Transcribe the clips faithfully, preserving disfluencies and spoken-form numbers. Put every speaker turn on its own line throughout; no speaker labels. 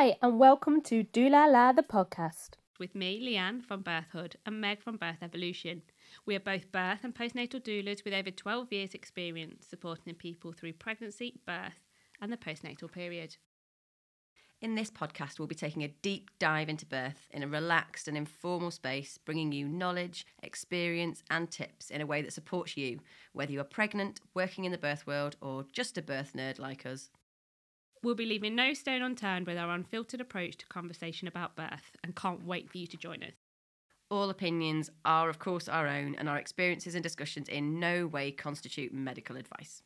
Hi, and welcome to Doula La, the podcast.
With me, Leanne from Birthhood, and Meg from Birth Evolution. We are both birth and postnatal doulas with over twelve years experience supporting people through pregnancy, birth and the postnatal period.
In this podcast, we'll be taking a deep dive into birth in a relaxed and informal space, bringing you knowledge, experience and tips in a way that supports you, whether you are pregnant, working in the birth world or just a birth nerd like us.
We'll be leaving no stone unturned with our unfiltered approach to conversation about birth and can't wait for you to join us.
All opinions are, of course, our own, and our experiences and discussions in no way constitute medical advice.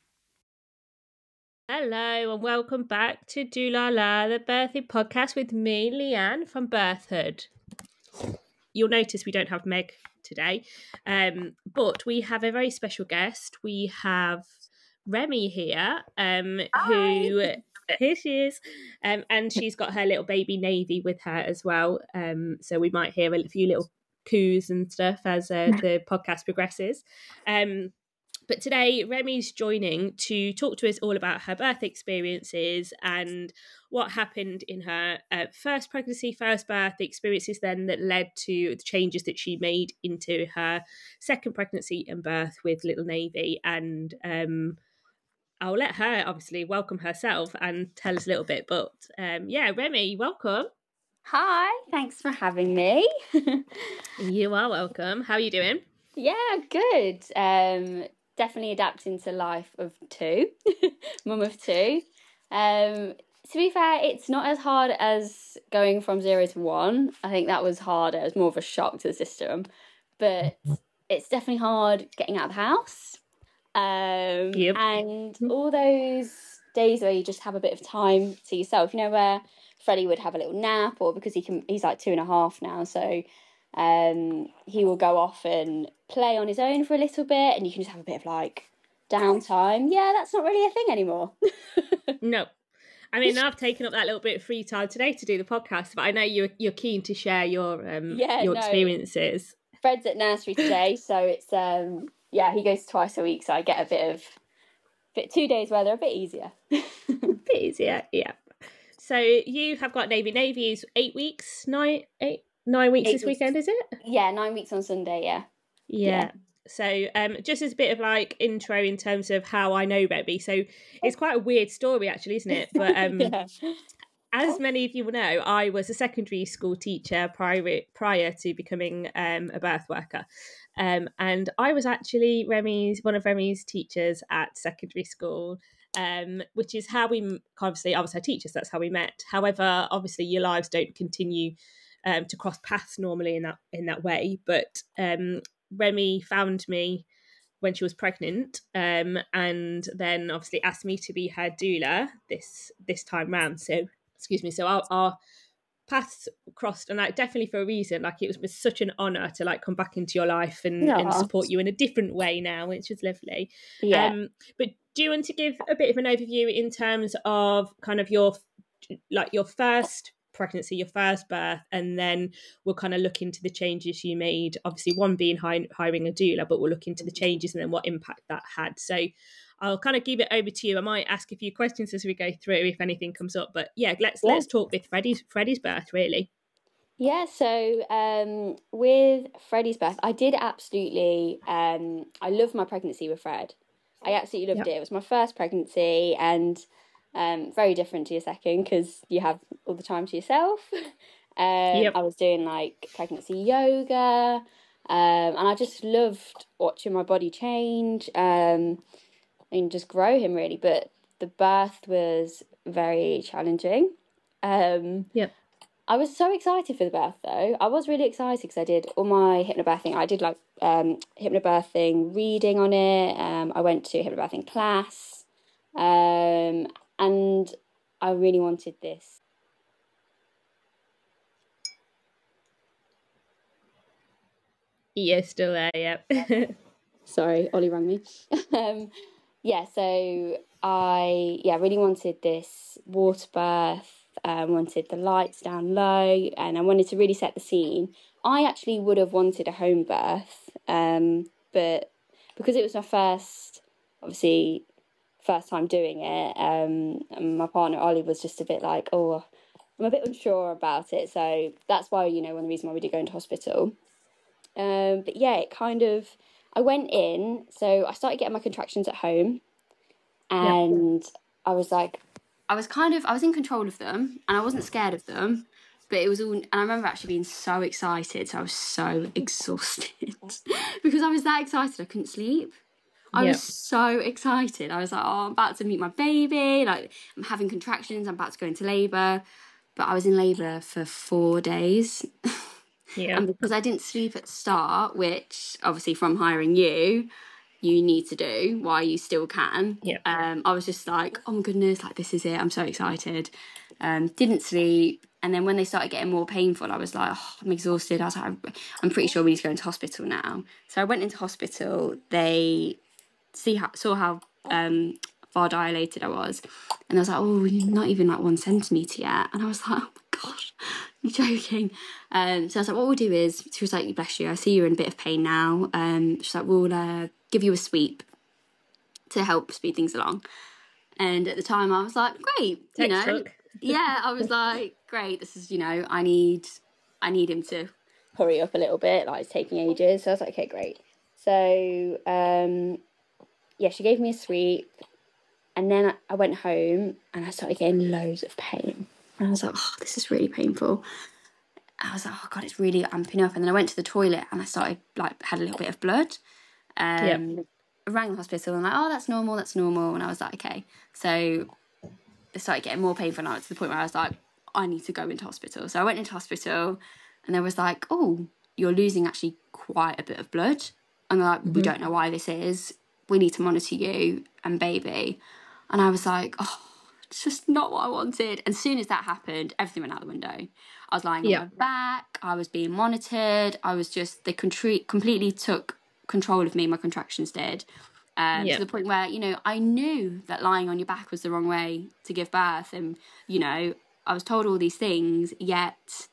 Hello, and welcome back to Doula La, the birthing podcast with me, Leanne from Birthhood. You'll notice we don't have Meg today, um, but we have a very special guest. We have Remy here, um, who... Here she is, um, and she's got her little baby Navy with her as well. Um, so we might hear a few little coos and stuff as uh, the podcast progresses. Um, but today, Remy's joining to talk to us all about her birth experiences and what happened in her uh, first pregnancy, first birth, the experiences then that led to the changes that she made into her second pregnancy and birth with little Navy. And um, I'll let her obviously welcome herself and tell us a little bit. But um, yeah, Remy, welcome.
Hi, thanks for having me.
You are welcome. How are you doing?
Yeah, good. Um, definitely adapting to life of two, mum of two. Um, to be fair, it's not as hard as going from zero to one. I think that was harder. It was more of a shock to the system. But it's definitely hard getting out of the house. Um,
yep.
And all those days where you just have a bit of time to yourself, you know, where Freddie would have a little nap, or because he can, he's like two and a half now, so um, he will go off and play on his own for a little bit, and you can just have a bit of like downtime. Yeah, that's not really a thing anymore.
No. I mean, I've taken up that little bit of free time today to do the podcast, but I know you're you're keen to share your um
yeah,
your
no.
experiences.
Fred's at nursery today, so it's um yeah, he goes twice a week, so I get a bit of bit two days where they're a bit easier.
a bit easier, yeah. So you have got Navy. Navy is eight weeks, nine, eight, nine weeks eight this weeks. Weekend, is it?
Yeah, nine weeks on Sunday. Yeah.
Yeah. yeah. So um, just as a bit of like intro in terms of how I know Remy. So it's quite a weird story, actually, isn't it? But um, yeah. As many of you will know, I was a secondary school teacher prior prior to becoming um, a birth worker. Um, and I was actually Remy's one of Remy's teachers at secondary school, um, which is how we obviously I was her teacher, so that's how we met. However, obviously your lives don't continue um, to cross paths normally in that in that way. But um, Remy found me when she was pregnant, um, and then obviously asked me to be her doula this this time round. So excuse me. So our, our paths crossed, and like definitely for a reason. Like it was, was such an honour to like come back into your life and, and support you in a different way now, which was lovely.
Yeah.
Um, but do you want to give a bit of an overview in terms of kind of your like your first pregnancy, your first birth, and then we'll kind of look into the changes you made. Obviously, one being hi- hiring a doula, but we'll look into the changes and then what impact that had. So I'll kind of give it over to you. I might ask a few questions as we go through if anything comes up. But yeah, let's yeah. let's talk with Freddie's Freddie's birth, really.
Yeah, so um, with Freddie's birth, I did absolutely, um, I loved my pregnancy with Fred. I absolutely loved yep. it. It was my first pregnancy, and um, very different to your second because you have all the time to yourself. um, yep. I was doing like pregnancy yoga, um, and I just loved watching my body change. Um, and just grow him really, but the birth was very challenging. Um,
yeah,
I was so excited for the birth though. I was really excited because I did all my hypnobirthing. I did like um, hypnobirthing reading on it. Um, I went to hypnobirthing class, um, and I really wanted this.
Yeah, still there. Yeah.
Sorry, Ollie rang me. um, Yeah, so I yeah really wanted this water birth, um, wanted the lights down low, and I wanted to really set the scene. I actually would have wanted a home birth, um, but because it was my first, obviously, first time doing it, um, and my partner Ollie was just a bit like, oh, I'm a bit unsure about it, so that's why, you know, one of the reasons why we did go into hospital. Um, but yeah, it kind of, I went in, so I started getting my contractions at home, and yep. I was like, I was kind of, I was in control of them, and I wasn't scared of them, but it was all, and I remember actually being so excited, so I was so exhausted, because I was that excited I couldn't sleep. I yep. was so excited. I was like, oh, I'm about to meet my baby, like, I'm having contractions, I'm about to go into labour, but I was in labour for four days. Yeah. And because I didn't sleep at the start, which obviously from hiring you, you need to do while you still can. Yeah. Um, I was just like, oh my goodness, like this is it. I'm so excited. Um, didn't sleep. And then when they started getting more painful, I was like, oh, I'm exhausted. I was like, I'm pretty sure we need to go into hospital now. So I went into hospital. They see how, saw how um, far dilated I was. And I was like, oh, you're not even like one centimetre yet. And I was like, oh my gosh, I'm joking. Um, so I was like, what we'll do is, she was like, bless you, I see you're in a bit of pain now. Um, she's like, we'll uh, give you a sweep to help speed things along. And at the time I was like, great, you know. Yeah, I was like, great, this is, you know, I need, I need him to hurry up a little bit, like it's taking ages. So I was like, okay, great. So, um, yeah, she gave me a sweep. And then I went home and I started getting loads of pain. And I was like, oh, this is really painful. I was like, oh God, it's really amping up. And then I went to the toilet and I started, like, had a little bit of blood. Um, yep. I rang the hospital and I'm like, oh, that's normal, that's normal. And I was like, okay. So I started getting more painful now to the point where I was like, I need to go into hospital. So I went into hospital and they was like, oh, you're losing actually quite a bit of blood. And they're like, mm-hmm. we don't know why this is. We need to monitor you and baby. And I was like, oh, it's just not what I wanted. And as soon as that happened, everything went out the window. I was lying yeah. on my back. I was being monitored. I was just, they contri- completely took control of me. My contractions did. Um, yeah. To the point where, you know, I knew that lying on your back was the wrong way to give birth. And, you know, I was told all these things, yet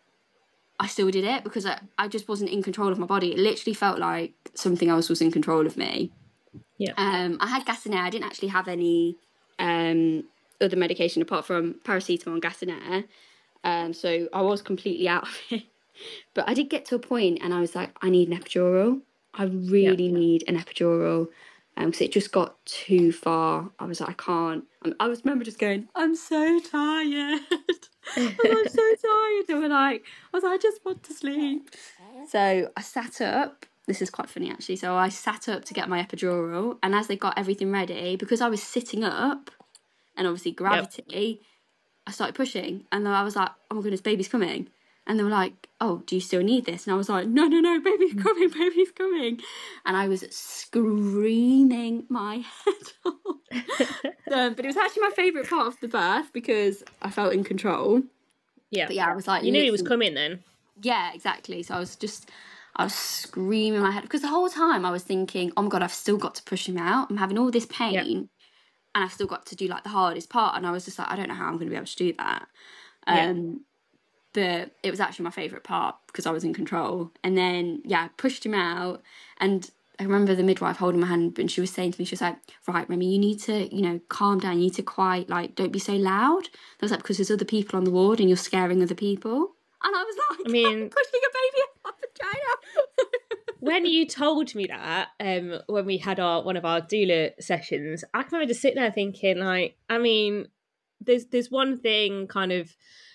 I still did it because I, I just wasn't in control of my body. It literally felt like something else was in control of me. Yeah. Um, I had Gas and Air. I didn't actually have any um, other medication apart from paracetamol and Gas and Air. Um, so I was completely out of it. But I did get to a point and I was like, I need an epidural. I really yeah. need an epidural. Because um, it just got too far. I was like, I can't. I was remember just going, I'm so tired. I was, I'm so tired. They were like, I was like, I just want to sleep. So I sat up. This is quite funny, actually. So I sat up to get my epidural, and as they got everything ready, because I was sitting up, and obviously gravity, yep. I started pushing, and then I was like, oh my goodness, baby's coming. And they were like, oh, do you still need this? And I was like, no, no, no, baby's coming, baby's coming. And I was screaming my head off. um, but it was actually my favourite part of the birth because I felt in control.
Yeah.
But yeah, I was like...
You knew he was coming then?
Yeah, exactly. So I was just... I was screaming my head because the whole time I was thinking, oh my God, I've still got to push him out. I'm having all this pain yep. and I've still got to do like the hardest part. And I was just like, I don't know how I'm going to be able to do that. Um, yep. But it was actually my favourite part because I was in control. And then, yeah, I pushed him out. And I remember the midwife holding my hand and she was saying to me, she was like, right, Remy, you need to, you know, calm down. You need to quiet, like, don't be so loud. I was like, because there's other people on the ward and you're scaring other people. And I was like, I mean, I'm pushing a baby out of vagina.
When you told me that, um, when we had our one of our doula sessions, I can remember just sitting there thinking, like, I mean, there's there's one thing kind of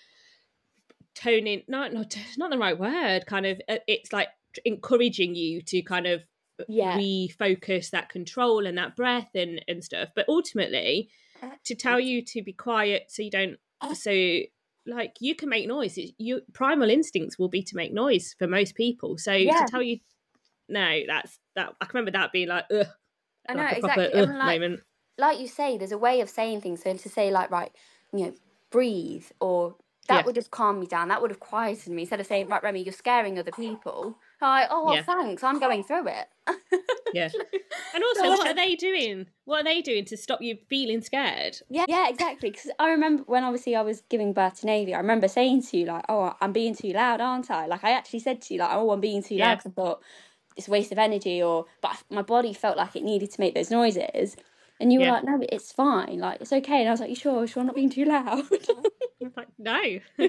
toning, not not not the right word, kind of, it's like encouraging you to kind of yeah. refocus that control and that breath and and stuff. But ultimately, to tell you to be quiet so you don't so. Like, you can make noise. It's, you primal instincts will be to make noise for most people. So yeah. to tell you, no, that's that. I can remember that being like, ugh,
I know
like
exactly.
Proper, ugh,
like,
moment.
Like you say, there's a way of saying things. So to say like, right, you know, breathe, or that yeah. would just calm me down. That would have quieted me instead of saying, right, Remy, you're scaring other people. Like, oh, well, yeah. thanks. I'm going through it.
Yeah. And also, what are they doing? What are they doing to stop you feeling scared?
Yeah, yeah, exactly. Because I remember when obviously I was giving birth to Navy, I remember saying to you, like, oh, I'm being too loud, aren't I? Like, I actually said to you, like, oh, I'm being too yeah. loud because I thought it's a waste of energy, or, but my body felt like it needed to make those noises. And you were yeah. like, no, it's fine. Like, it's okay. And I was like, you sure? You sure I'm not being too loud?
I'm like, no.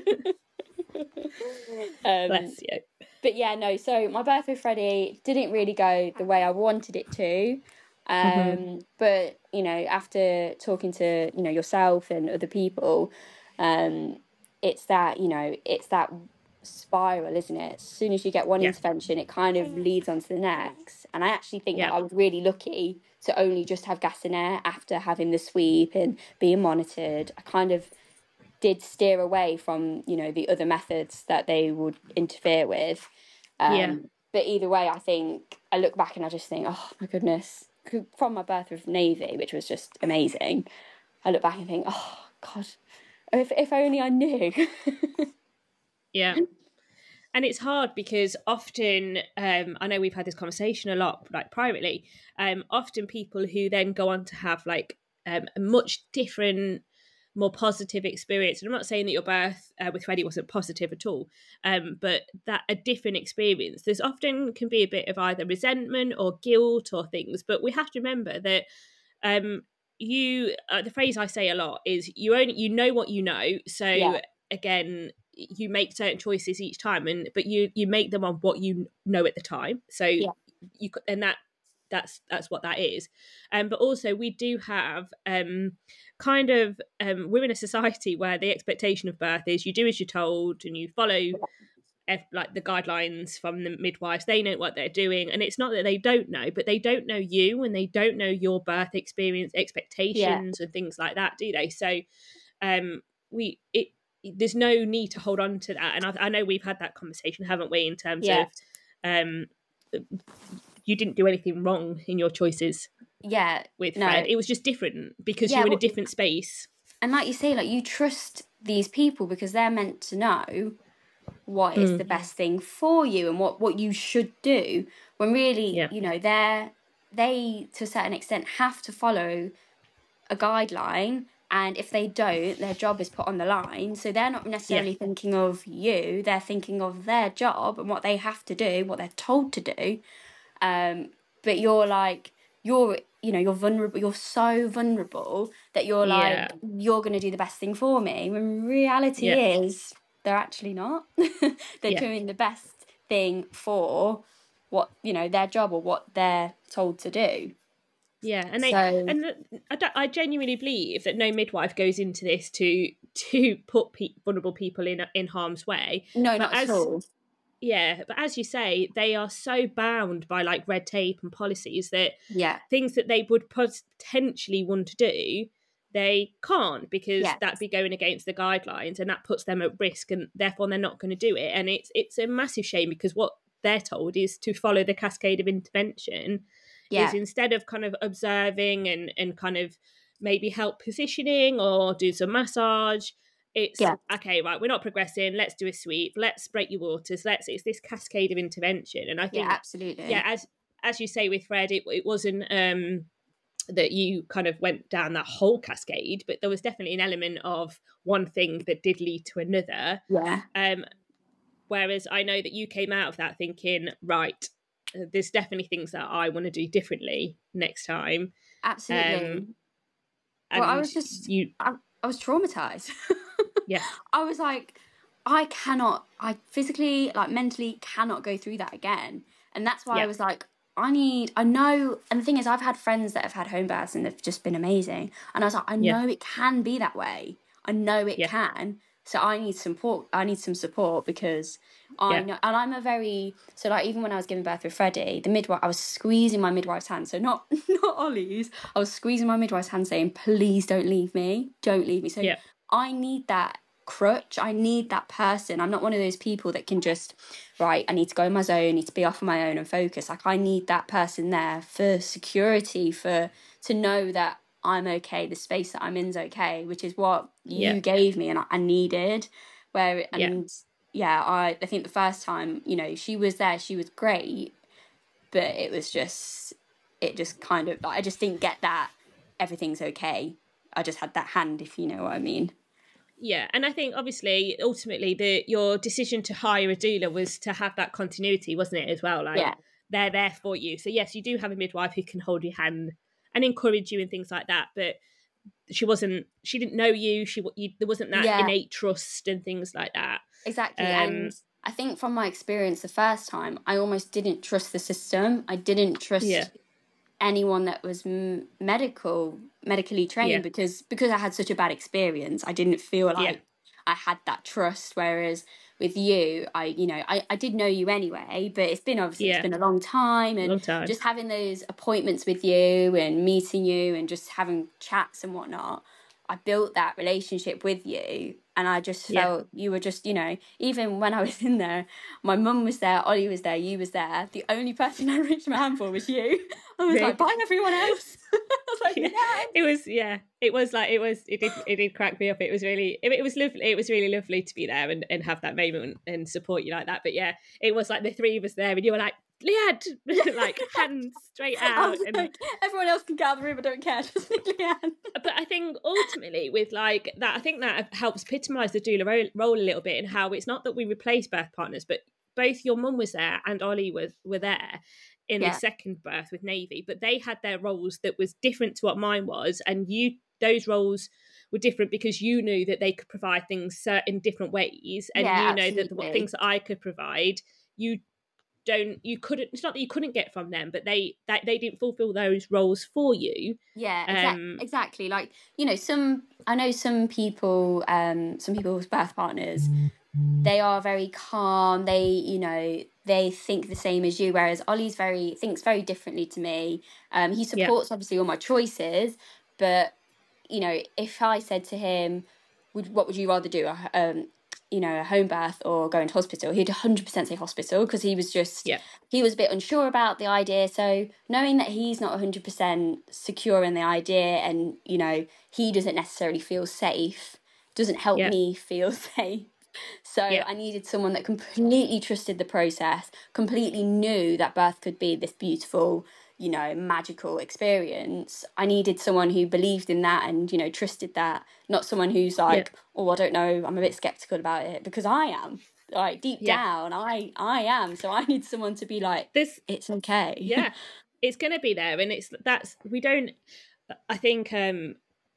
um,
Bless you.
But yeah, no, so my birth with Freddie didn't really go the way I wanted it to. Um, mm-hmm. But, you know, after talking to, you know, yourself and other people, um, it's that, you know, it's that spiral, isn't it? As soon as you get one yeah. intervention, it kind of leads on to the next. And I actually think yeah. that I was really lucky to only just have gas and air after having the sweep and being monitored. I kind of did steer away from, you know, the other methods that they would interfere with. Um, yeah. But either way, I think I look back and I just think, oh my goodness, from my birth with Navy, which was just amazing, I look back and think, oh God, if if only I knew.
Yeah. And it's hard because often, um, I know we've had this conversation a lot, like privately, um, often people who then go on to have like um, a much different, more positive experience. And I'm not saying that your birth uh, with Freddie wasn't positive at all, um, but that a different experience. There's often can be a bit of either resentment or guilt or things, but we have to remember that um, you, uh, the phrase I say a lot is you only, you know what you know. So yeah. again, you make certain choices each time, and but you you make them on what you know at the time. So yeah. you and that that's that's what that is. Um, but also we do have um kind of um we're in a society where the expectation of birth is you do as you're told and you follow F, like the guidelines from the midwives. They know what they're doing, and it's not that they don't know, but they don't know you and they don't know your birth experience, expectations yeah. and things like that, do they? So um we it there's no need to hold on to that. And I, I know we've had that conversation, haven't we, in terms yeah. of um, you didn't do anything wrong in your choices
yeah,
with
no.
Fred. It was just different because yeah, you're in well, a different space.
And like you say, like you trust these people because they're meant to know what mm. is the best thing for you and what, what you should do. When really, yeah. you know, they're, they, to a certain extent, have to follow a guideline. And if they don't, their job is put on the line. So they're not necessarily yeah. thinking of you. They're thinking of their job and what they have to do, what they're told to do. Um, but you're like, you're, you know, you're vulnerable. You're so vulnerable that you're like, yeah. you're going to do the best thing for me. When reality yeah. is, they're actually not. They're yeah. doing the best thing for what, you know, their job or what they're told to do.
Yeah, and they
so,
and the, I, I genuinely believe that no midwife goes into this to to put pe- vulnerable people in in harm's way.
No,
but
not
as,
at all.
Yeah, but as you say, they are so bound by like red tape and policies that
yeah.
things that they would potentially want to do, they can't because
yes.
that'd be going against the guidelines, and that puts them at risk, and therefore they're not going to do it. And it's it's a massive shame because what they're told is to follow the cascade of intervention. Yeah. Is instead of kind of observing and, and kind of maybe help positioning or do some massage, it's yeah. okay, right, we're not progressing, let's do a sweep, let's break your waters, let's it's this cascade of intervention. And I think
yeah, absolutely.
Yeah, as as you say with Fred, it, it wasn't um that you kind of went down that whole cascade, but there was definitely an element of one thing that did lead to another.
Yeah.
Um whereas I know that you came out of that thinking, right, there's definitely things that I want to do differently next time.
Absolutely. Um, well, I was just, you... I, I was traumatized.
Yeah.
I was like, I cannot, I physically, like mentally cannot go through that again. And that's why yeah. I was like, I need, I know, and the thing is, I've had friends that have had home births and they've just been amazing. And I was like, I know yeah. it can be that way. I know it yeah. can. So I need support. I need some support because I yeah. know, and I'm a very so like even when I was giving birth with Freddie, the midwife, I was squeezing my midwife's hand. So not not Ollie's. I was squeezing my midwife's hand, saying, "Please don't leave me. Don't leave me." So yeah. I need that crutch. I need that person. I'm not one of those people that can just right. I need to go in my zone. I need to be off on my own and focus. Like I need that person there for security, for to know that I'm okay, the space that I'm in's okay, which is what you yeah. gave me and I, I needed. Where and yeah. yeah, I I think the first time, you know, she was there, she was great, but it was just it just kind of like I just didn't get that everything's okay. I just had that hand, if you know what I mean.
Yeah, and I think obviously ultimately the your decision to hire a doula was to have that continuity, wasn't it, as well? Like
yeah.
they're there for you. So yes, you do have a midwife who can hold your hand and encourage you and things like that, but she wasn't, she didn't know you. She you, there wasn't that
Yeah.
innate trust and things like that.
Exactly.
Um,
and I think from my experience the first time, I almost didn't trust the system. I didn't trust
Yeah.
anyone that was m- medical, medically trained
Yeah.
because because I had such a bad experience. I didn't feel like
Yeah.
I had that trust. Whereas with you, I, you know, I, I did know you anyway, but it's been obviously
Yeah.
it's been a long time, and
Long time.
just having those appointments with you and meeting you and just having chats and whatnot, I built that relationship with you. And I just
Yeah.
felt you were just, you know, even when I was in there, my mum was there, Ollie was there, you was there. The only person I reached my hand for was you. I was
Me.
like, bye everyone else. I was like,
Yeah.
yeah.
It was, yeah, it was like, it was, it did, it did crack me up. It was really, it, it was lovely. It was really lovely to be there and, and have that moment and support you like that. But yeah, it was like the three of us there and you were like, Leanne, like hands straight
I
out.
was
And
like, everyone else can get out of the room, I don't care. Just Leanne.
but I think ultimately with like that, I think that helps epitomise the doula role, role a little bit, and how it's not that we replace birth partners, but both your mum was there and Ollie was were there in
Yeah.
the second birth with Navy, but they had their roles that was different to what mine was, and you those roles were different because you knew that they could provide things uh, in different ways, and
Yeah,
you know that the
absolutely.
things that I could provide, you don't you couldn't it's not that you couldn't get from them, but they that they didn't fulfill those roles for you.
Yeah, exa-
Um,
exactly. Like, you know, some I know some people, um, some people's birth partners, they are very calm. They, you know, they think the same as you. Whereas Ollie's very thinks very differently to me. Um, he supports obviously all my choices, but you know, if I said to him, "Would what would you rather do?" a- Um, you know, a home birth or go into hospital, he'd one hundred percent say hospital because he was just
Yeah.
he was a bit unsure about the idea. So knowing that he's not one hundred percent secure in the idea, and you know he doesn't necessarily feel safe, doesn't help
Yeah.
me feel safe. So
Yeah.
I needed someone that completely trusted the process, completely knew that birth could be this beautiful, you know, magical experience. I needed someone who believed in that and, you know, trusted that, not someone who's like, oh, I don't know, I'm a bit skeptical about it, because I am. Like deep
Yeah.
down, I I am. So I need someone to be like,
This
it's okay.
yeah, it's going to be there, and it's that's we don't. I think um,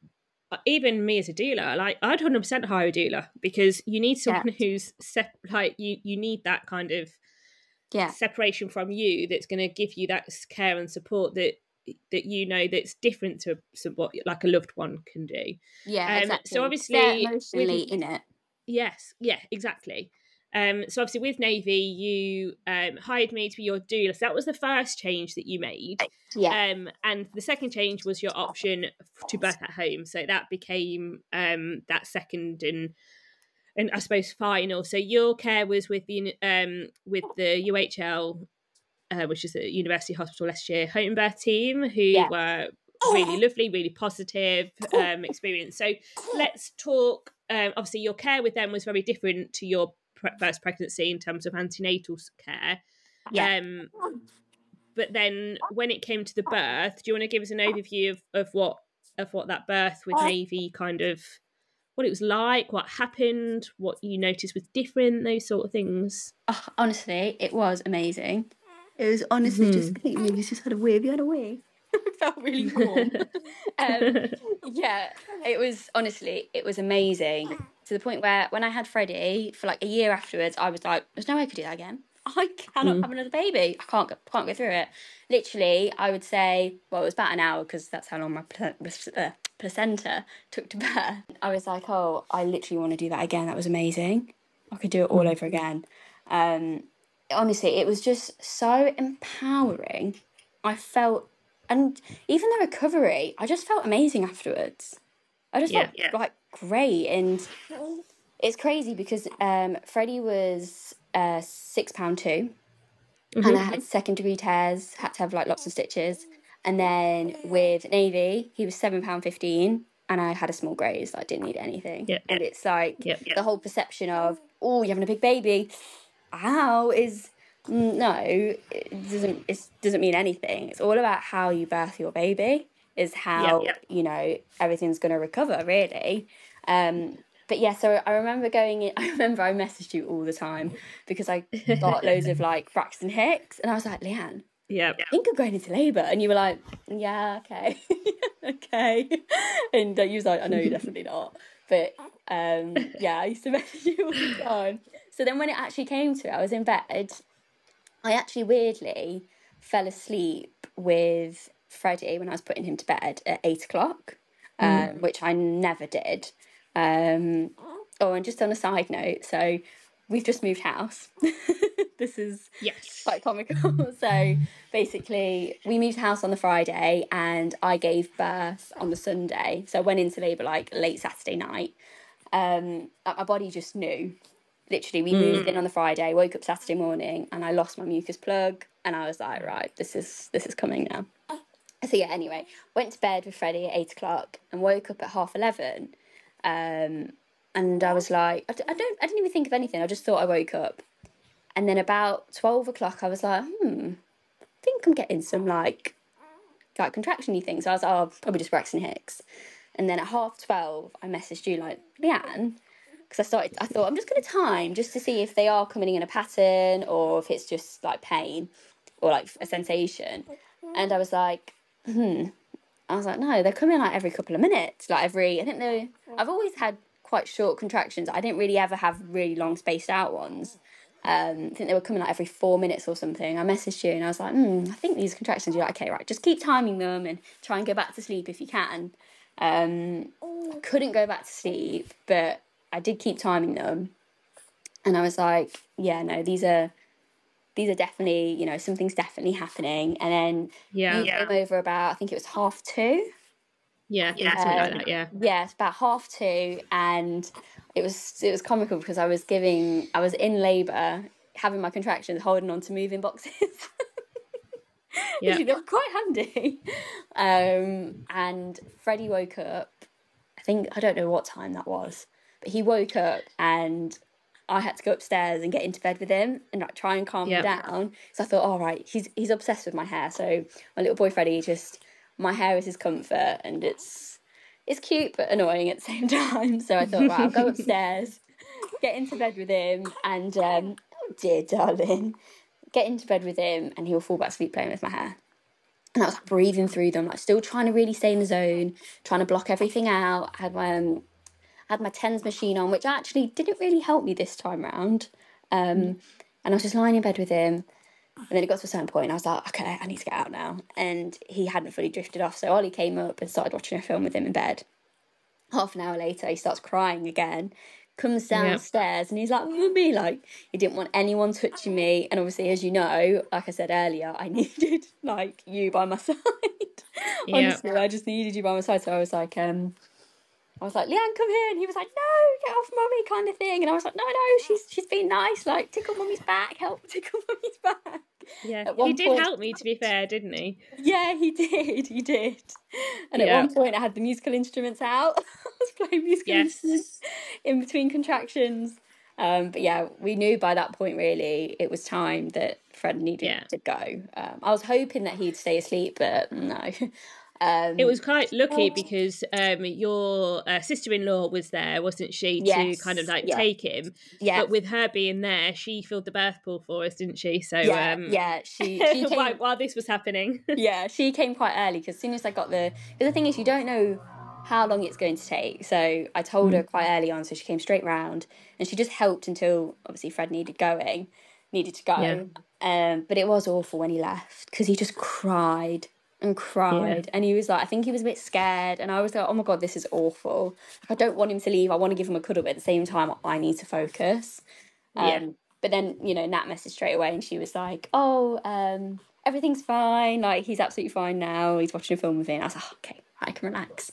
even me as a doula, like I'd one hundred percent hire a doula, because you need someone
Yeah.
who's sep- like you. You need that kind of
Yeah.
separation from you that's going to give you that care and support that that you know that's different to, to what like a loved one can do.
Yeah,
Um,
exactly.
so obviously,
they're emotionally
with,
in it.
yes, yeah, exactly. Um, so obviously with Navy, you um, hired me to be your doula. So that was the first change that you made.
Yeah.
Um, and the second change was your option to birth at home. So that became um, that second and and I suppose final. So your care was with the um, with the U H L, uh, which is the University Hospital Leicestershire home birth team, who
Yeah.
were really lovely, really positive um, experience. So let's talk. Um, obviously, your care with them was very different to your pre- first pregnancy in terms of antenatal care.
Yeah.
Um, but then when it came to the birth, do you want to give us an overview of, of what of what that birth with Navy kind of what it was like, what happened, what you noticed was different, those sort of things?
Oh, honestly, it was amazing. It was honestly
Mhm.
just, I think maybe just had a wee, have you had a wee? It felt really warm. um, yeah, it was, honestly, it was amazing. To the point where when I had Freddie, for like a year afterwards, I was like, there's no way I could do that again. I cannot
Mm.
have another baby. I can't, go- can't go through it. Literally, I would say, well, it was about an hour because that's how long my pla- uh, placenta took to birth. I was like, oh, I literally want to do that again. That was amazing. I could do it all over again. Um, honestly, it was just so empowering. I felt, and even the recovery, I just felt amazing afterwards. I just
Yeah.
felt yeah. like great, and it's crazy because um, Freddie was uh, six pound two,
Mhm.
and I had second degree tears, had to have like lots of stitches, and then with Navy, he was seven pound fifteen. And I had a small graze, like didn't need anything.
Yeah.
And it's like
Yeah.
the whole perception of, oh, you're having a big baby, ow, is no, it doesn't it doesn't mean anything. It's all about how you birth your baby, is how
Yeah.
you know everything's going to recover, really. Um, but yeah, so I remember going in. I remember I messaged you all the time because I got loads of like Braxton Hicks, and I was like, Leanne,
Yeah.
I think I'm going into labour, and you were like, yeah, okay. okay. And uh, you was like, I know you're definitely not. But um, yeah, I used to message you all the time. So then when it actually came to it, I was in bed. I actually weirdly fell asleep with Freddie when I was putting him to bed at eight o'clock, mm. um, which I never did. Um, oh, and just on a side note, so we've just moved house. This is
yes.
quite comical. So basically, we moved house on the Friday and I gave birth on the Sunday. So I went into labour like late Saturday night. Um, my body just knew. Literally, we mm. moved in on the Friday, woke up Saturday morning, and I lost my mucus plug. And I was like, right, this is this is coming now. So yeah, anyway, went to bed with Freddie at eight o'clock and woke up at half eleven. Um, and I was like, I, I don't, I didn't even think of anything. I just thought I woke up. And then about twelve o'clock, I was like, hmm, I think I'm getting some like, like contraction-y things. So I was like, oh, probably just Braxton Hicks. And then at half twelve, I messaged you like, Leanne, because I started, I thought I'm just going to time just to see if they are coming in a pattern or if it's just like pain or like a sensation. And I was like, hmm. I was like, no, they're coming like every couple of minutes, like every, I think they, I've always had quite short contractions. I didn't really ever have really long spaced out ones. Um, I think they were coming like every four minutes or something. I messaged you and I was like, hmm, I think these contractions, you're like, okay, right, just keep timing them and try and go back to sleep if you can. Um, couldn't go back to sleep, but I did keep timing them. And I was like, yeah, no, these are, these are definitely, you know, something's definitely happening. And then
yeah,
you
yeah.
came over about, I think it was half two.
Yeah, yeah, something um, like that, yeah.
Yeah, it's about half two, and it was it was comical because I was giving, I was in labour, having my contractions, holding on to moving boxes. Yeah, they were quite handy. Um, and Freddie woke up. I think I don't know what time that was, but he woke up, and I had to go upstairs and get into bed with him and like try and calm yep. him down. So I thought, all right, he's he's obsessed with my hair. So my little boy Freddie just. My hair is his comfort, and it's it's cute but annoying at the same time. So I thought, right, I'll go upstairs, get into bed with him, and um, oh dear darling, get into bed with him, and he'll fall back asleep playing with my hair. And I was like breathing through them, like still trying to really stay in the zone, trying to block everything out. I had my um, had my TENS machine on, which actually didn't really help me this time round. Um, mm. And I was just lying in bed with him. And then it got to a certain point and I was like, okay, I need to get out now. And he hadn't fully drifted off. So Ollie came up and started watching a film with him in bed. Half an hour later, he starts crying again, comes downstairs yep. and he's like, Mummy, like, he didn't want anyone touching me. And obviously, as you know, like I said earlier, I needed, like, you by my side. Yep. Honestly, I just needed you by my side. So I was like, um... I was like, Leanne, come here. And he was like, no, get off Mummy kind of thing. And I was like, no, no, she's she's been nice. Like, tickle Mummy's back. Help tickle Mummy's back.
Yeah, he did point, help me, to be fair, didn't he?
Yeah, he did. He did. And yeah. at one point, I had the musical instruments out. I was playing musical yes. instruments in between contractions. Um, but yeah, we knew by that point, really, it was time that Fred needed yeah. to go. Um, I was hoping that he'd stay asleep, but no. Um,
it was quite lucky because um, your uh, sister-in-law was there, wasn't she,
yes,
to kind of like
yeah.
take him.
Yeah.
But with her being there, she filled the birth pool for us, didn't she? So
yeah,
um,
yeah, she, she came,
while, while this was happening.
yeah, she came quite early because as soon as I got the, because the thing is, you don't know how long it's going to take. So I told mm. her quite early on, so she came straight round and she just helped until obviously Fred needed going, needed to go. Yeah. Um, but it was awful when he left because he just cried. And cried yeah. and he was like, I think he was a bit scared, and I was like, oh my god, this is awful. Like, I don't want him to leave, I want to give him a cuddle, but at the same time I need to focus. Um, yeah. But then, you know, Nat messaged straight away and she was like, oh, um, everything's fine, like he's absolutely fine now, he's watching a film with me. And I was like, oh, okay, I can relax.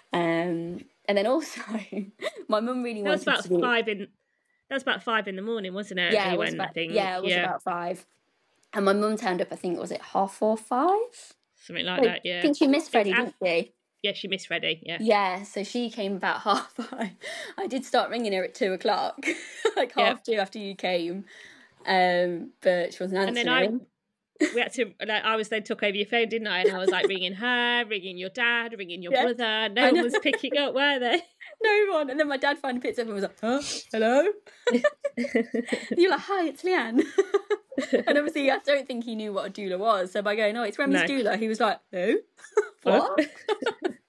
Um, and then also my mum really
that
wanted
was about
to be...
five in that was about five in the morning, wasn't it?
Yeah, it was
went,
about,
I think.
yeah, it was yeah. about five. And my mum turned up, I think, was it half four, five?
Something like that, yeah.
I think she missed Freddie, didn't she?
Yeah, she missed Freddie, yeah.
Yeah, so she came about half five. I did start ringing her at two o'clock, like half yep. two after you came. Um, but she wasn't answering.
And then I, we had to, like, I was then took over your phone, didn't I? And I was like ringing her, ringing your dad, ringing your yeah. brother. No one was picking up, were they?
No one. And then my dad finally picked up and was like, huh? Hello? You're like, hi, it's Leanne. And obviously I don't think he knew what a doula was, so by going, oh, it's Remy's no. doula, he was like, who? What?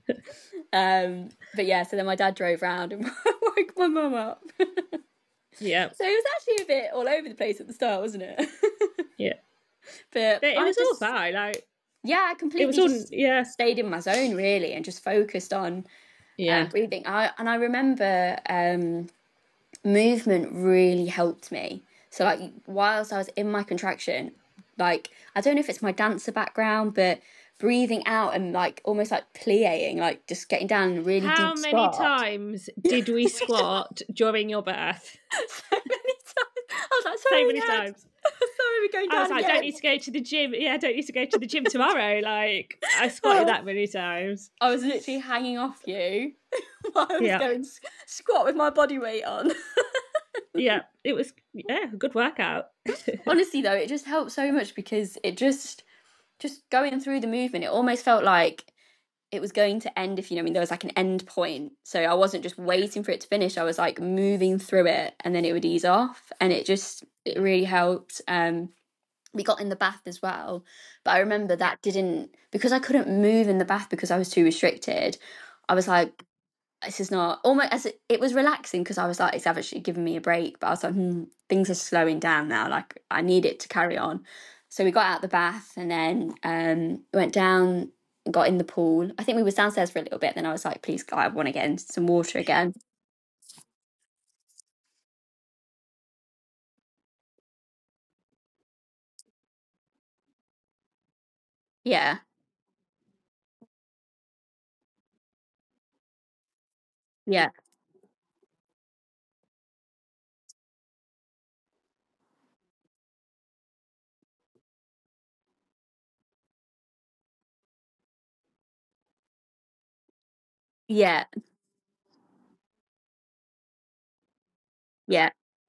Um, but yeah, so then my dad drove round and woke my mum up.
Yeah.
So it was actually a bit all over the place at the start, wasn't it?
Yeah.
But,
but it
I
was
just,
all fine. Like,
yeah, I completely
it was all,
just
yeah.
stayed in my zone really and just focused on
yeah.
um, breathing. I, and I remember um, movement really helped me. So like whilst I was in my contraction, like I don't know if it's my dancer background, but breathing out and like almost like plie-ing, like just getting down in a really
How
deep
many
squat.
times did we squat during your birth?
So many times. I was like,
So
sorry,
many
Dad.
times.
Sorry, we're going down
I was like,
again.
I don't need to go to the gym. Yeah, I don't need to go to the gym tomorrow. Like, I squatted that many times.
I was literally hanging off you while I was
Yeah.
going s- squat with my body weight on.
Yeah, it was, yeah, a good workout.
Honestly, though, it just helped so much because it just, just going through the movement, it almost felt like it was going to end, if you know what I mean. There was like an end point. So I wasn't just waiting for it to finish. I was like moving through it and then it would ease off. And it just, it really helped. Um, we got in the bath as well. But I remember that didn't, because I couldn't move in the bath because I was too restricted. I was like, this is not, almost as it, it was relaxing because I was like, it's actually giving me a break. But I was like, hmm, things are slowing down now. Like I need it to carry on. So we got out the bath and then um, went down and got in the pool. I think we was downstairs for a little bit. Then I was like, please, God, I want to get into some water again. Yeah, yeah, yeah, yeah,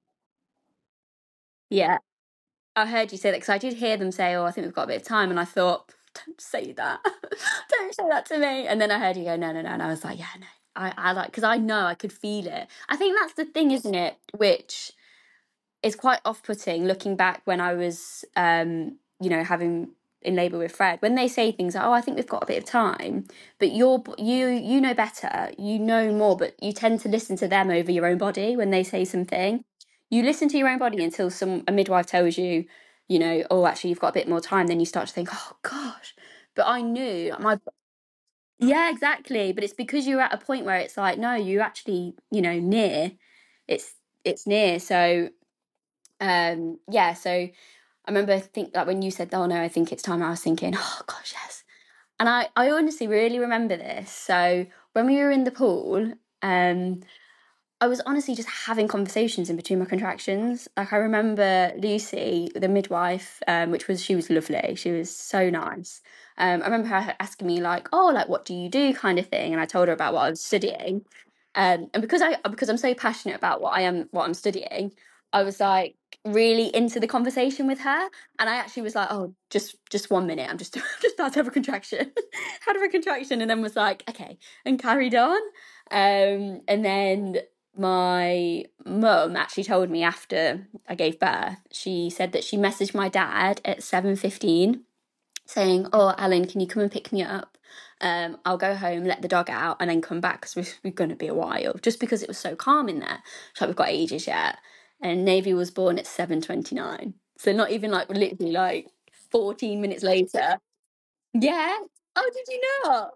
yeah. I heard you say that because I did hear them say, oh, I think we've got a bit of time. And I thought, don't say that. Don't say that to me. And then I heard you go, no, no, no. And I was like, yeah, no. I, I like, because I know I could feel it. I think that's the thing, isn't it? Which is quite off-putting looking back when I was, um, you know, having in labour with Fred. When they say things like, oh, I think we've got a bit of time, but you're, you, you know better, you know more, but you tend to listen to them over your own body when they say something. You listen to your own body until some a midwife tells you, you know, oh, actually, you've got a bit more time. Then you start to think, oh, gosh. But I knew my, yeah, exactly. But it's because you're at a point where it's like, no, you actually, you know, near. It's it's near. So um, yeah. So I remember, I think like when you said, oh no, I think it's time. I was thinking, oh gosh, yes. And I, I honestly really remember this. So when we were in the pool, um, I was honestly just having conversations in between my contractions. Like I remember Lucy, the midwife, um, which was, she was lovely. She was so nice. Um, I remember her asking me like, oh, like what do you do, kind of thing, and I told her about what I was studying. Um, and because I because I'm so passionate about what I am what I'm studying, I was like really into the conversation with her. And I actually was like, oh, just just one minute, I'm just just about to have a contraction, had a contraction, and then was like, okay, and carried on. Um, and then my mum actually told me after I gave birth, she said that she messaged my dad at seven fifteen saying, oh, Alan, can you come and pick me up? Um, I'll go home, let the dog out, and then come back because we're, we're going to be a while, just because it was so calm in there. She's like, we've got ages yet. And Navy was born at seven twenty-nine. So not even like literally like fourteen minutes later. Yeah. Oh, did you not?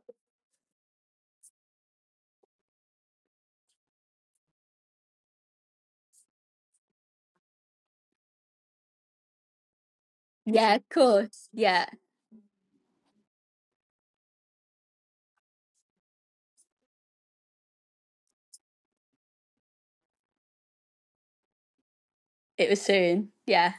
Yeah, of course. Yeah. It was soon. Yeah.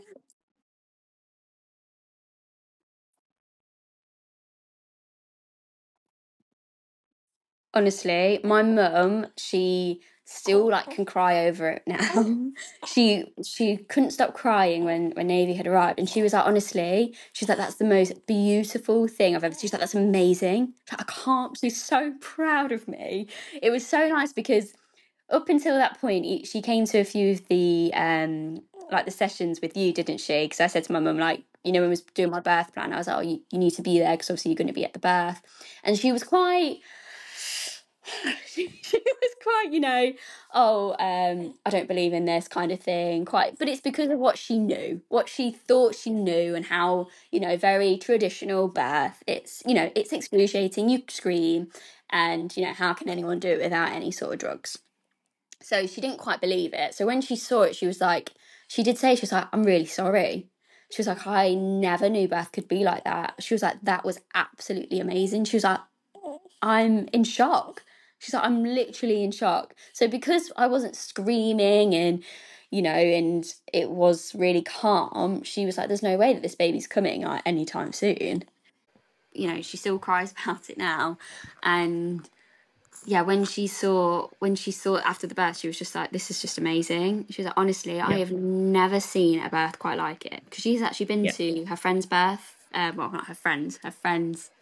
Honestly, my mum, she still like can cry over it now. she she couldn't stop crying when when Navy had arrived, and she was like, honestly, she's like, that's the most beautiful thing I've ever. She's like, that's amazing. She's like, I can't. She's so proud of me. It was so nice because up until that point, e- she came to a few of the um like the sessions with you, didn't she? Because I said to my mum, like, you know, when I was doing my birth plan, I was like, oh, you, you need to be there because obviously you're going to be at the birth, and she was quite she, she was quite, you know, oh, um, I don't believe in this kind of thing. Quite, but it's because of what she knew, what she thought she knew, and how, you know, very traditional birth. It's, you know, it's excruciating. You scream, and you know, how can anyone do it without any sort of drugs? So she didn't quite believe it. So when she saw it, she was like, she did say, she was like, I'm really sorry. She was like, I never knew birth could be like that. She was like, that was absolutely amazing. She was like, I'm in shock. She's like, I'm literally in shock. So because I wasn't screaming and, you know, and it was really calm, she was like, there's no way that this baby's coming like, anytime soon. You know, she still cries about it now. And yeah, when she saw, when she saw it after the birth, she was just like, this is just amazing. She was like, honestly, I have never seen a birth quite like it. Because she's actually been yeah. to her friend's birth. Uh, well, not her friend's, her friend's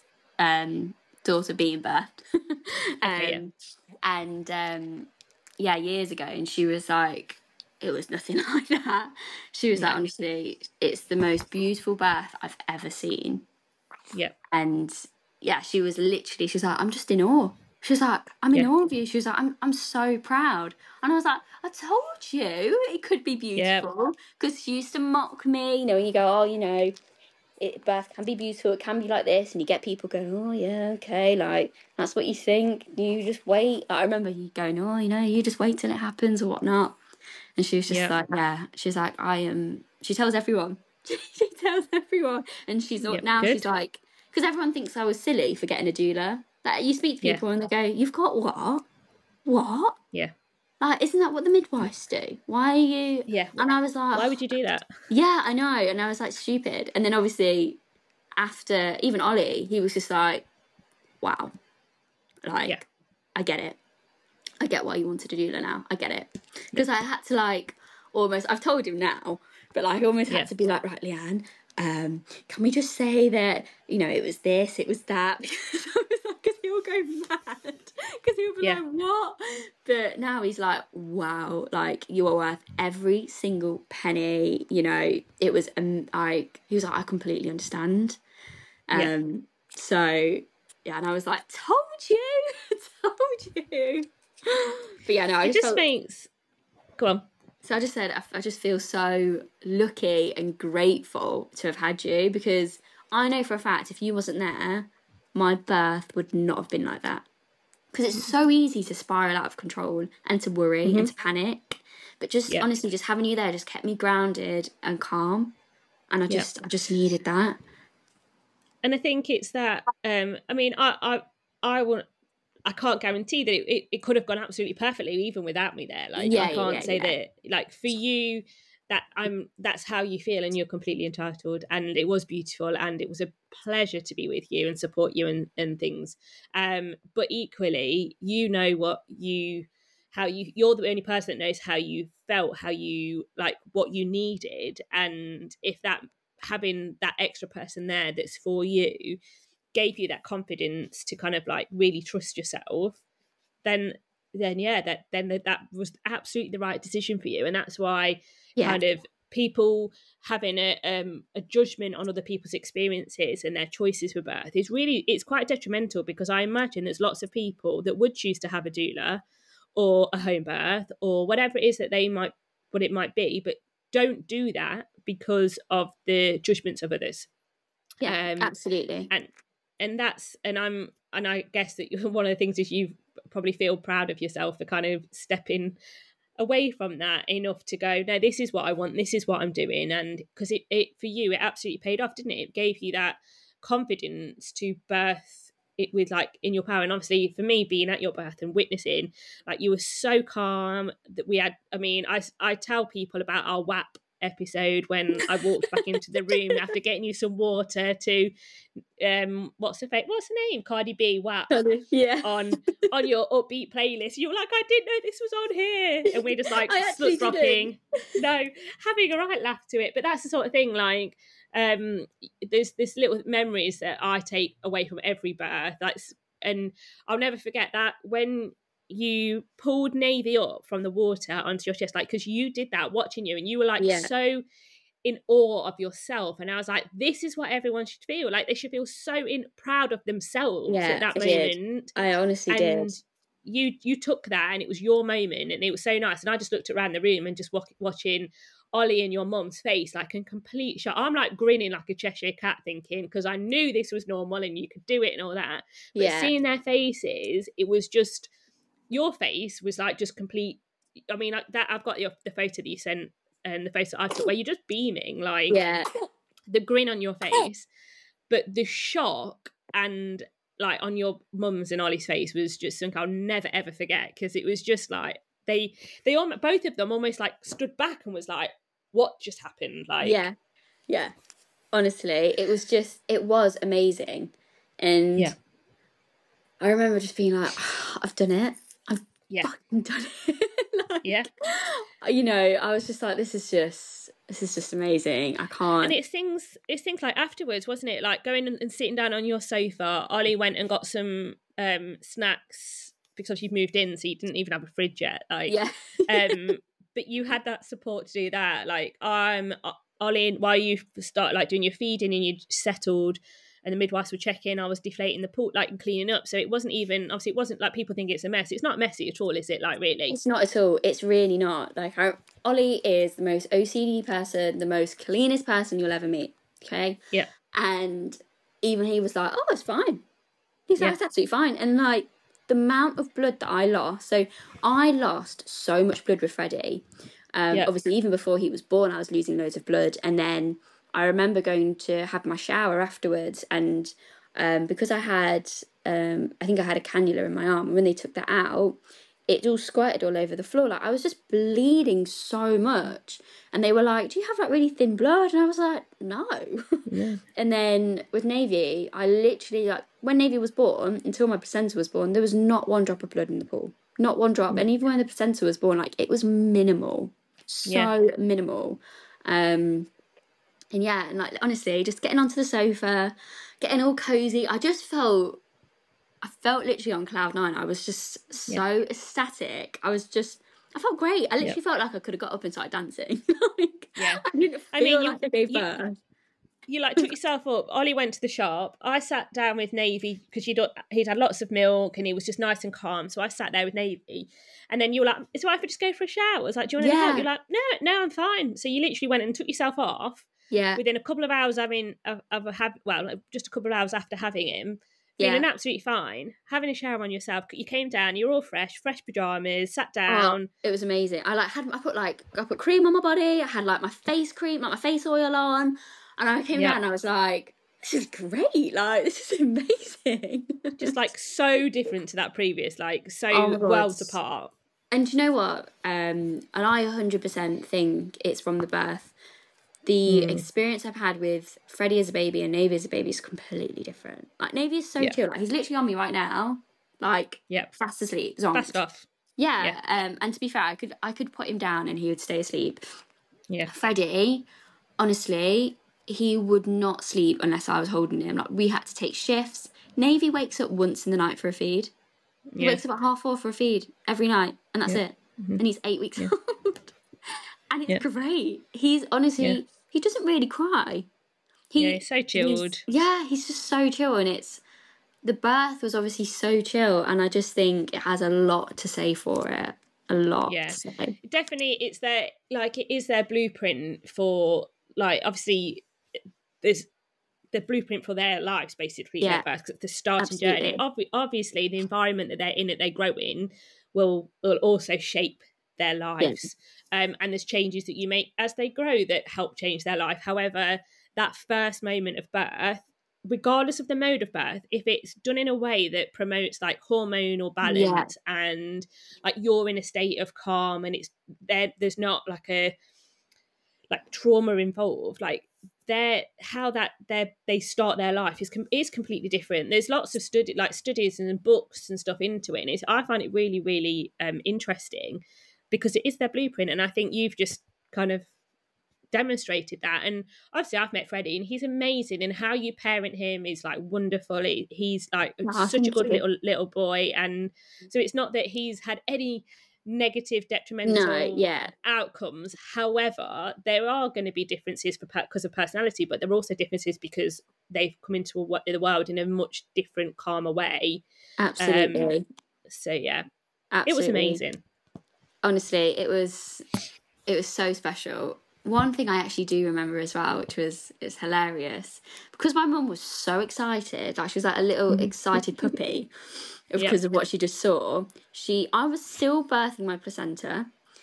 um, daughter being birthed. um, okay, yeah. And um, yeah, years ago. And she was like, it was nothing like that. She was yeah. like, honestly, it's the most beautiful birth I've ever seen.
Yeah.
And yeah, she was literally, she was like, I'm just in awe. She was like, I'm in
yeah.
awe of you. She was like, I'm I'm so proud. And I was like, I told you it could be beautiful. Because yeah. she used to mock me, you know, when you go, oh, you know, it, birth can be beautiful, it can be like this. And you get people going, oh, yeah, okay, like, that's what you think. You just wait. Like, I remember you going, oh, you know, you just wait till it happens or whatnot. And she was just yeah. like, yeah. She's like, I am, she tells everyone. she tells everyone. And she's yep, now good. She's like, because everyone thinks I was silly for getting a doula. Like, you speak to people yeah. and they go, you've got what? What?
Yeah.
Like, isn't that what the midwives do? Why are you...
Yeah.
And I was like...
Why would you do that?
Yeah, I know. And I was like, stupid. And then obviously, after... Even Ollie, he was just like, wow. Like, yeah. I get it. I get why you wanted a doula now. I get it. Because yeah. I had to, like, almost... I've told him now, but, like, I almost had yeah. to be like, right, Leanne, um, can we just say that, you know, it was this, it was that? Because I was like, because he'll go mad. Because he'll be yeah. like, what? But now he's like, wow, like, you are worth every single penny. You know, it was, um, I, he was like, I completely understand. Um, yeah. So, yeah, and I was like, told you, told you. But yeah, no, I
it
just,
just
felt...
makes, go on.
So I just said, I just feel so lucky and grateful to have had you, because I know for a fact if you wasn't there, my birth would not have been like that. Because it's so easy to spiral out of control and to worry mm-hmm. and to panic. But just yeah. honestly, just having you there just kept me grounded and calm. And I just, yeah. I just needed that.
And I think it's that, um, I mean, I, I, I want, I can't guarantee that it, it, it could have gone absolutely perfectly even without me there. Like yeah, I can't yeah, say yeah. that, like for you, that I'm that's how you feel and you're completely entitled. And it was beautiful and it was a pleasure to be with you and support you and, and things. Um, but equally, you know what you, how you, you're the only person that knows how you felt, how you like what you needed. And if that having that extra person there that's for you gave you that confidence to kind of like really trust yourself, then then yeah that then that was absolutely the right decision for you. And that's why yeah. kind of people having a um a judgment on other people's experiences and their choices for birth is really, it's quite detrimental, because I imagine there's lots of people that would choose to have a doula or a home birth or whatever it is that they might what it might be, but don't do that because of the judgments of others.
Yeah, um, absolutely.
And And that's, and I'm, and I guess that one of the things is you probably feel proud of yourself for kind of stepping away from that enough to go, no, this is what I want, this is what I'm doing. And because it, it, for you, it absolutely paid off, didn't it? It gave you that confidence to birth it with like in your power. And obviously for me, being at your birth and witnessing, like you were so calm that we had, I mean, I, I tell people about our W A P episode when I walked back into the room after getting you some water to um what's the what's the name Cardi B W A P
yeah
on on your upbeat playlist. You were like, I didn't know this was on here, and we're just like slut dropping no having a right laugh to it. But that's the sort of thing, like um there's this little memories that I take away from every birth. That's and I'll never forget that when you pulled Navy up from the water onto your chest, like because you did that watching you, and you were like yeah. so in awe of yourself. And I was like, this is what everyone should feel like. They should feel so in proud of themselves
Yeah,
at that
I
moment.
Did. I honestly
and
did.
You you took that, and it was your moment, and it was so nice. And I just looked around the room and just walk, watching Ollie and your mum's face, like in complete shock. I'm like grinning like a Cheshire cat, thinking, because I knew this was normal and you could do it and all that. But
Yeah.
seeing their faces, it was just, your face was like just complete. I mean, like that. I've got your, the photo that you sent and the face that I took, where you're just beaming, like
yeah.
the grin on your face, but the shock and like on your mum's and Ollie's face was just something I'll never ever forget, because it was just like they they all, both of them almost like stood back and was like, what just happened? Like
yeah yeah honestly, it was just, it was amazing. And
yeah
I remember just being like, oh, I've done it, I've
yeah
fucking done it. like,
yeah
you know, I was just like, this is just this is just amazing. I can't.
And it's things, it's things like afterwards, wasn't it? Like going and sitting down on your sofa. Ollie went and got some um, snacks because you've moved in, so you didn't even have a fridge yet. Like,
yeah.
um, but you had that support to do that. Like, I'm um, Ollie, while you start like doing your feeding and you settled, and the midwives were checking, I was deflating the pool, like, and cleaning up. So it wasn't even, obviously, it wasn't like people think it's a mess. It's not messy at all, is it? Like, really?
It's not at all. It's really not. Like, I, Ollie is the most O C D person, the most cleanest person you'll ever meet. Okay?
Yeah.
And even he was like, oh, it's fine. He's like,
Yeah.
it's absolutely fine. And, like, the amount of blood that I lost. So I lost so much blood with Freddie. Um,
Yeah.
Obviously, even before he was born, I was losing loads of blood. And then I remember going to have my shower afterwards, and um, because I had, um, I think I had a cannula in my arm, and when they took that out, it all squirted all over the floor. Like, I was just bleeding so much, and they were like, do you have like really thin blood? And I was like, no.
Yeah.
And then with Navy, I literally, like, when Navy was born, until my placenta was born, there was not one drop of blood in the pool. Not one drop. And even when the placenta was born, like, it was minimal. So
Yeah.
minimal. Um, and yeah, and like, honestly, just getting onto the sofa, getting all cozy, I just felt, I felt literally on cloud nine. I was just so
Yeah.
ecstatic. I was just, I felt great. I literally
Yeah.
felt like I could have got up and started dancing. like,
Yeah.
I didn't feel
I mean, you-
like I gave
you-
birth.
You like took yourself up. Ollie went to the shop. I sat down with Navy because you'd he'd had lots of milk and he was just nice and calm. So I sat there with Navy, and then you were like, "Is it all right if I just go for a shower?" I was like, "Do you want to
Yeah.
help?" You're like, "No, no, I'm fine." So you literally went and took yourself off.
Yeah.
Within a couple of hours having of, of a have well, like just a couple of hours after having him,
Yeah.
feeling absolutely fine, having a shower on yourself. You came down, you're all fresh, fresh pajamas, sat down.
Oh, it was amazing. I like had I put like I put cream on my body. I had like my face cream, like my face oil on, and I came
Yeah.
down and I was like, "This is great! Like, this is amazing!"
Just like so different to that previous, like so
Oh my God.
worlds apart.
And do you know what? Um, and I one hundred percent think it's from the birth. The
Mm.
experience I've had with Freddie as a baby and Navy as a baby is completely different. Like, Navy is so
Yeah.
chill. Like, he's literally on me right now, like,
Yeah.
fast asleep, zonked.
Fast off.
Yeah.
Yeah.
Um, and to be fair, I could I could put him down and he would stay asleep.
Yeah.
Freddie, honestly, he would not sleep unless I was holding him. Like, we had to take shifts. Navy wakes up once in the night for a feed. He
Yeah.
wakes up at half four for a feed every night, and that's
Yeah.
it. And he's eight weeks
Yeah.
old. And it's
Yeah.
great. He's honestly,
Yeah.
he doesn't really cry. He,
Yeah, he's so chilled.
he's- yeah, he's just so chill, and it's, the birth was obviously so chill, and I just think it has a lot to say for it. A lot.
Yeah.
to say.
Definitely, it's their, like, it is their blueprint for, like, obviously there's the blueprint for their lives, basically.
Yeah.
Their birth, 'cause the starting
Absolutely.
journey. Ob- obviously, the environment that they're in, that they grow in, will will also shape their lives. Um, and there's changes that you make as they grow that help change their life. However, that first moment of birth, regardless of the mode of birth, if it's done in a way that promotes like hormonal balance and like you're in a state of calm and it's there, there's not like a like trauma involved, like they're how that they they start their life is com- is completely different. There's lots of study like studies and books and stuff into it, and it's, I find it really really um interesting because it is their blueprint, and I think you've just kind of demonstrated that. And obviously I've met Freddie and he's amazing, and how you parent him is like wonderful. He, he's like
Ah,
such a
thank
good
you.
little little boy, and so it's not that he's had any negative, detrimental
No, yeah.
outcomes. However, there are going to be differences for because of personality, but there are also differences because they've come into a, the world in a much different, calmer way.
Absolutely.
Um, so yeah,
Absolutely.
it was amazing.
Honestly, it was it was so special. One thing I actually do remember as well, which was it's hilarious, because my mum was so excited, like she was like a little excited puppy because
Yep.
of what she just saw. She, I was still birthing my placenta,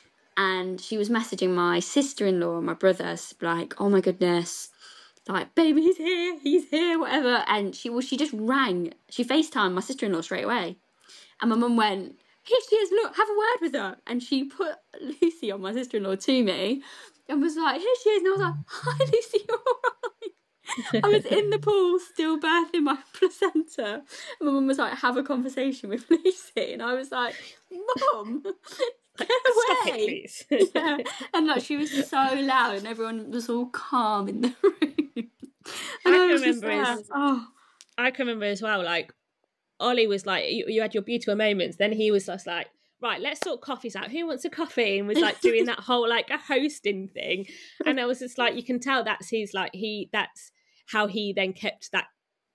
and she was messaging my sister-in-law and my brother, like, "Oh my goodness, like baby, he's here, he's here, whatever." And she, well, she just rang, she FaceTimed my sister-in-law straight away, and my mum went, "Here she is, look, have a word with her." And she put Lucy on, my sister-in-law, to me and was like, "Here she is." And I was like, "Hi Lucy, you alright?" I was in the pool still birthing my placenta, and my mum was like, "Have a conversation with Lucy." And I was like, "Mum, get away."
Stop it, please.
Yeah. And like she was so loud and everyone was all calm in the room. And
I can
was just
remember
like,
as,
oh.
I can remember as well, like Ollie was like, you, you had your beautiful moments, then he was just like, right, let's sort coffees out, who wants a coffee, and was like doing that whole like a hosting thing. And I was just like, you can tell that's his, like he that's how he then kept that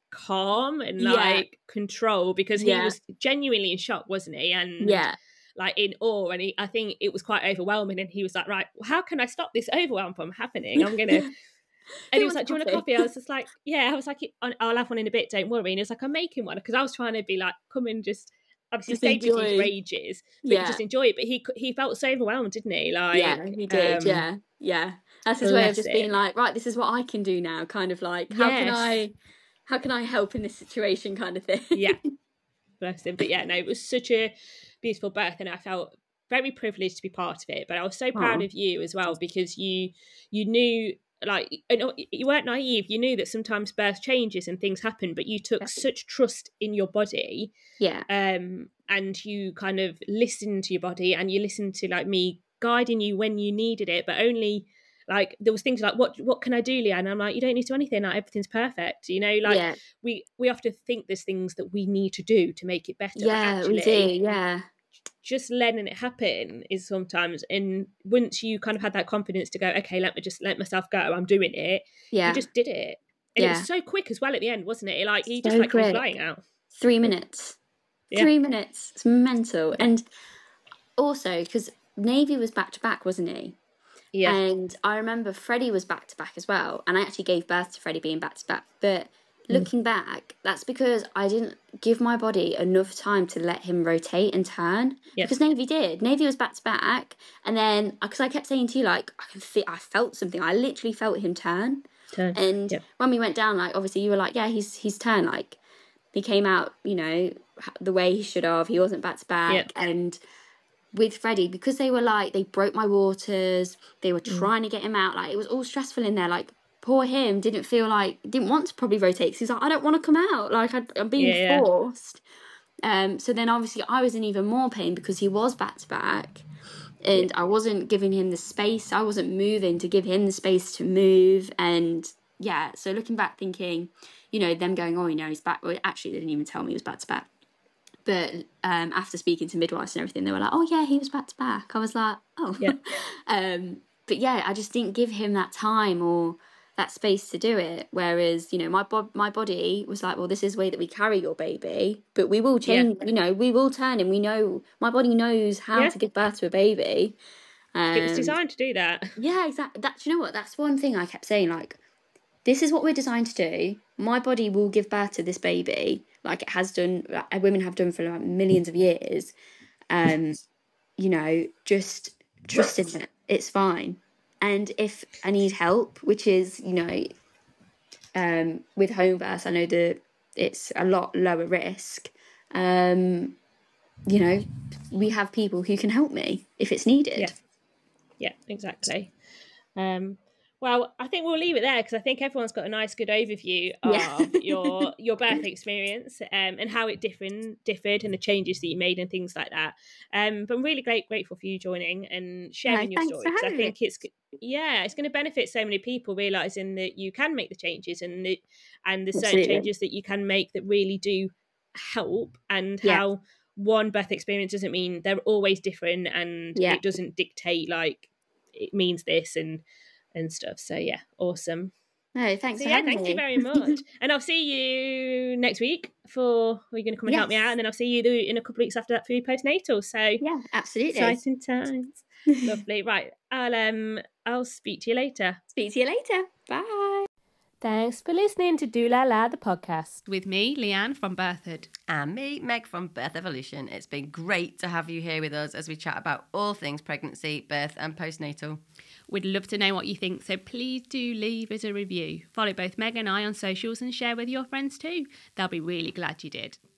calm and like
Yeah.
control, because he
Yeah.
was genuinely in shock, wasn't he? And
Yeah.
like in awe, and he, I think it was quite overwhelming, and he was like, right, how can I stop this overwhelm from happening? I'm gonna and he was like, "Do you want a coffee?" I was just like, "Yeah." I was like, "I'll have one in a bit, don't worry." And he was like, "I'm making one," because I was trying to be like, "Come and just obviously
Just
stayed with you
enjoy.
for ages, but
Yeah.
just enjoy it." But he he felt so overwhelmed, didn't he? Like,
Yeah, he did.
um,
yeah, yeah. That's his way of
bless
just being
him.
like, right, this is what I can do now. Kind of like, how can
Yes.
I, how can I help in this situation? Kind of thing.
Yeah, bless him. But yeah, no, it was such a beautiful birth, and I felt very privileged to be part of it. But I was so proud
Aw.
of you as well, because you you knew, like, you weren't naive. You knew that sometimes birth changes and things happen, but you took such trust in your body,
Yeah.
um and you kind of listened to your body, and you listened to like me guiding you when you needed it, but only like there was things like, what what can I do, Leanne? And I'm like, you don't need to do anything, like everything's perfect, you know, like
Yeah.
we we often think there's things that we need to do to make it better,
Yeah,
but
we
actually
do. Yeah.
just letting it happen is sometimes, and once you kind of had that confidence to go, okay, let me just let myself go, I'm doing it,
Yeah.
you just did it. And
Yeah.
it was so quick as well at the end, wasn't it? Like he
So
just like came
quick.
flying out.
Three minutes.
Yeah.
Three minutes. It's mental. And also, because Navy was back to back, wasn't he?
Yeah.
And I remember Freddie was back to back as well. And I actually gave birth to Freddie being back to back. But looking mm. back, that's because I didn't give my body enough time to let him rotate and turn. Yeah. Because Navy did. Navy was back to back. And then, because I kept saying to you, like, I can feel, I felt something. I literally felt him turn.
Turn.
And
yep.
when we went down, like, obviously you were like, yeah, he's he's turned. Like, he came out, you know, the way he should have. He wasn't back to back.
Yep.
And with Freddie, because they were like, they broke my waters, they were trying mm. to get him out, like it was all stressful in there, like poor him didn't feel like, didn't want to probably rotate, because he's like, I don't want to come out, like I, I'm being yeah, forced yeah. Um, so then obviously I was in even more pain because he was back to back, and yeah. I wasn't giving him the space, I wasn't moving to give him the space to move. And yeah, so looking back thinking, you know, them going, oh, you know, he's back, well, actually they didn't even tell me he was back to back. But um, after speaking to midwives and everything, they were like, oh, yeah, he was back to back. I was like, oh. Yeah. um, but, yeah, I just didn't give him that time or that space to do it. Whereas, you know, my bo- my body was like, well, this is the way that we carry your baby. But we will change, yeah. you know, we will turn him. We know, my body knows how yeah. to give birth to a baby.
Um, it was designed to do that.
Yeah, exactly. That, you know what? That's one thing I kept saying, like, this is what we're designed to do. My body will give birth to this baby, like it has done, like women have done for like millions of years. Um, you know, just trust in it. It's fine. And if I need help, which is, you know, um, with home birth, I know that it's a lot lower risk. Um, you know, we have people who can help me if it's needed.
Yeah, yeah, exactly. Um, Well, I think we'll leave it there because I think everyone's got a nice, good overview of yeah. your your birth experience um, and how it different differed and the changes that you made and things like that. Um, but I'm really great, grateful for you joining and sharing
no,
your story. Because I think
me.
it's yeah, it's going to benefit so many people realizing that you can make the changes and the, and the certain
Absolutely.
changes that you can make that really do help, and
yeah.
how one birth experience doesn't mean they're always different, and
Yeah.
it doesn't dictate like it means this and and stuff. So yeah, awesome.
No, thanks
So
for
yeah,
having
thank
me.
you very much. And I'll see you next week for, are you going to come and help me
Yes.
out? And then I'll see you the, in a couple of weeks after that for your postnatal. So
Yeah, absolutely.
exciting times. Lovely. Right. I'll um I'll speak to you later.
Speak to you later. Bye.
Thanks for listening to Do La La, the podcast.
With me, Leanne from Birthhood.
And me, Meg from Birth Evolution. It's been great to have you here with us as we chat about all things pregnancy, birth and postnatal.
We'd love to know what you think, so please do leave us a review. Follow both Meg and I on socials and share with your friends too. They'll be really glad you did.